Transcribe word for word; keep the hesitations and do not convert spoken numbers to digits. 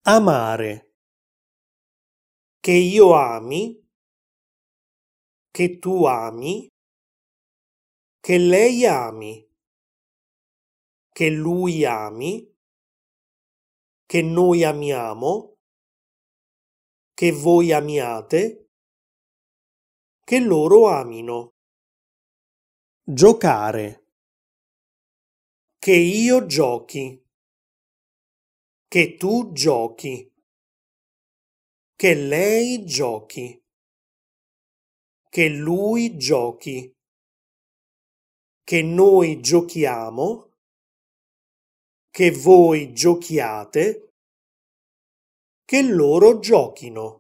Amare. Che io ami, che tu ami, che lei ami, che lui ami, che noi amiamo, che voi amiate, che loro amino. Giocare. Che io giochi, che tu giochi, che lei giochi, che lui giochi, che noi giochiamo, che voi giochiate, che loro giochino.